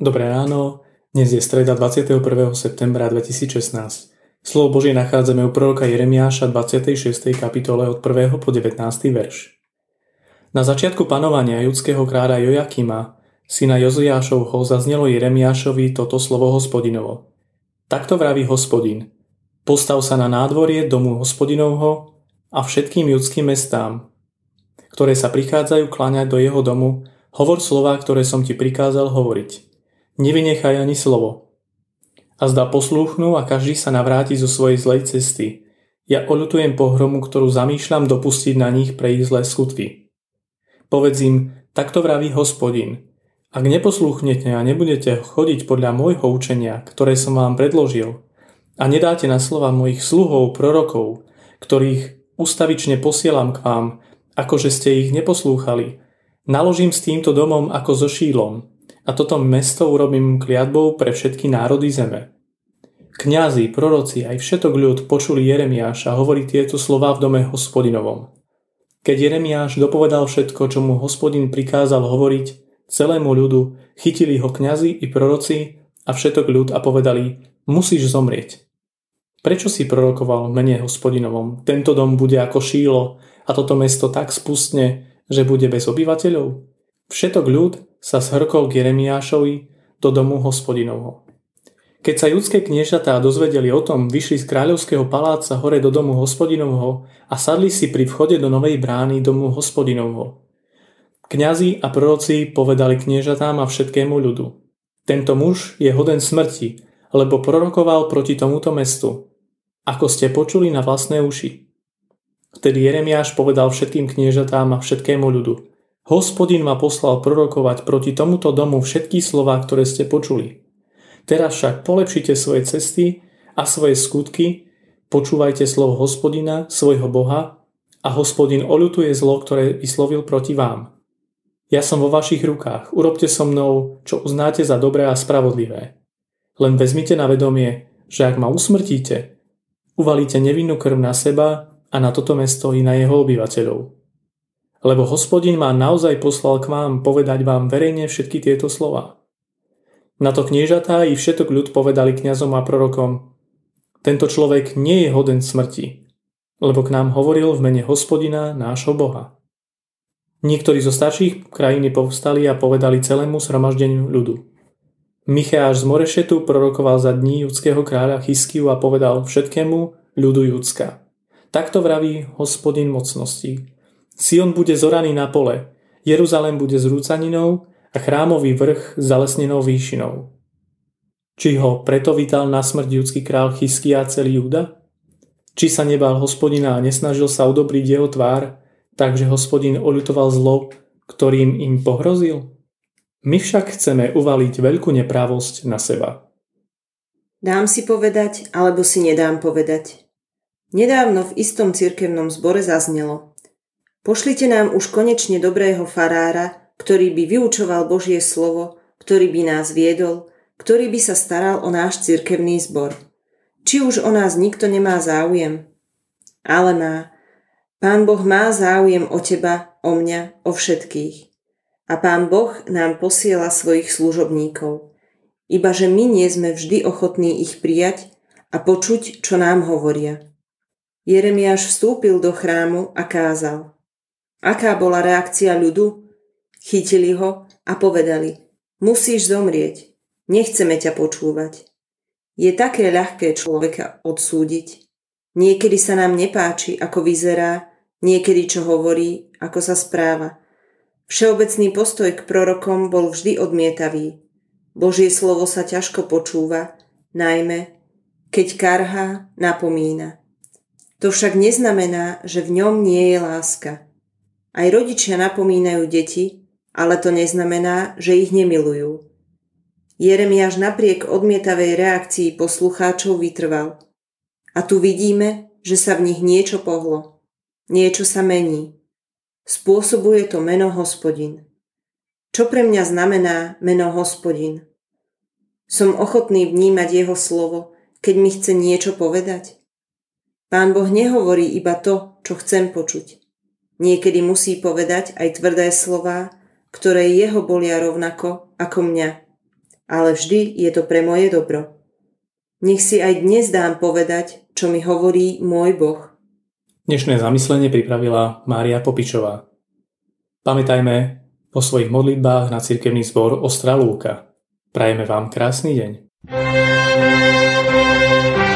Dobré ráno, dnes je streda 21. septembra 2016. Slovo Božie nachádzame u proroka Jeremiáša 26. kapitole od 1. po 19. verš. Na začiatku panovania judského kráľa Jojakima, syna Joziášovho, zaznelo Jeremiášovi toto slovo Hospodinovo. Takto vraví Hospodin: Postav sa na nádvorie domu Hospodinovho a všetkým judským mestám, ktoré sa prichádzajú kláňať do jeho domu, hovor slová, ktoré som ti prikázal hovoriť. Nevynechaj ani slovo. A zdá poslúchnú a každý sa navráti zo svojej zlej cesty. Ja oľutujem pohromu, ktorú zamýšľam dopustiť na nich pre ich zlé skutky. Povedz im, takto vraví Hospodin: Ak neposlúchnete a nebudete chodiť podľa môjho učenia, ktoré som vám predložil, a nedáte na slova mojich sluhov, prorokov, ktorých ustavične posielam k vám, akože ste ich neposlúchali, naložím s týmto domom ako so Šílom, a toto mesto urobím kliatbou pre všetky národy zeme. Kňazi, proroci aj všetok ľud počuli Jeremiáša hovoriť tieto slová v dome Hospodinovom. Keď Jeremiáš dopovedal všetko, čo mu Hospodin prikázal hovoriť celému ľudu, chytili ho kňazi i proroci a všetok ľud a povedali: Musíš zomrieť. Prečo si prorokoval v mene Hospodinovom? Tento dom bude ako Šílo a toto mesto tak spustne, že bude bez obyvateľov? Všetok ľud sa zhrkol k Jeremiášovi do domu Hospodinovho. Keď sa judské kniežatá dozvedeli o tom, vyšli z kráľovského paláca hore do domu Hospodinovho a sadli si pri vchode do novej brány domu Hospodinovho. Kňazi a proroci povedali kniežatám a všetkému ľudu: Tento muž je hoden smrti, lebo prorokoval proti tomuto mestu, ako ste počuli na vlastné uši. Vtedy Jeremiáš povedal všetkým kniežatám a všetkému ľudu: Hospodin ma poslal prorokovať proti tomuto domu všetky slová, ktoré ste počuli. Teraz však polepšite svoje cesty a svoje skutky, počúvajte slovo Hospodina, svojho Boha, a Hospodin oľutuje zlo, ktoré vyslovil proti vám. Ja som vo vašich rukách, urobte so mnou, čo uznáte za dobré a spravodlivé. Len vezmite na vedomie, že ak ma usmrtíte, uvalíte nevinnú krv na seba a na toto mesto i na jeho obyvateľov. Lebo Hospodin ma naozaj poslal k vám povedať vám verejne všetky tieto slová. Na to kniežatá i všetok ľud povedali kňazom a prorokom: Tento človek nie je hoden smrti, lebo k nám hovoril v mene Hospodina, nášho Boha. Niektorí zo starších krajiny povstali a povedali celému zhromaždeniu ľudu. Micheáš z Morešetu prorokoval za dní judského kráľa Chiskiu a povedal všetkému ľudu Judska: Takto vraví Hospodin mocností: Sion bude zoraný na pole, Jeruzalém bude zrúcaninou a chrámový vrch zalesnenou výšinou. Či ho preto vítal na smrť judský král Chiskia celý Júda? Či sa nebál Hospodina a nesnažil sa udobriť jeho tvár, takže Hospodin oľutoval zlo, ktorým im pohrozil? My však chceme uvaliť veľkú neprávosť na seba. Dám si povedať, alebo si nedám povedať. Nedávno v istom cirkevnom zbore zaznelo: Pošlite nám už konečne dobrého farára, ktorý by vyučoval Božie slovo, ktorý by nás viedol, ktorý by sa staral o náš cirkevný zbor. Či už o nás nikto nemá záujem? Ale má. Pán Boh má záujem o teba, o mňa, o všetkých. A Pán Boh nám posiela svojich služobníkov. Ibaže my nie sme vždy ochotní ich prijať a počuť, čo nám hovoria. Jeremiáš vstúpil do chrámu a kázal. Aká bola reakcia ľudu? Chytili ho a povedali: Musíš zomrieť, nechceme ťa počúvať. Je také ľahké človeka odsúdiť. Niekedy sa nám nepáči, ako vyzerá, niekedy čo hovorí, ako sa správa. Všeobecný postoj k prorokom bol vždy odmietavý. Božie slovo sa ťažko počúva, najmä keď karhá, napomína. To však neznamená, že v ňom nie je láska. Aj rodičia napomínajú deti, ale to neznamená, že ich nemilujú. Jeremiáš napriek odmietavej reakcii poslucháčov vytrval. A tu vidíme, že sa v nich niečo pohlo. Niečo sa mení. Spôsobuje to meno Hospodin. Čo pre mňa znamená meno Hospodin? Som ochotný vnímať jeho slovo, keď mi chce niečo povedať? Pán Boh nehovorí iba to, čo chcem počuť. Niekedy musí povedať aj tvrdé slová, ktoré jeho bolia rovnako ako mňa. ale vždy je to pre moje dobro. Nech si aj dnes dám povedať, čo mi hovorí môj Boh. Dnešné zamyslenie pripravila Mária Popičová. Pamätajme o svojich modlitbách na cirkevný zbor Ostrá Lúka. Prajeme vám krásny deň.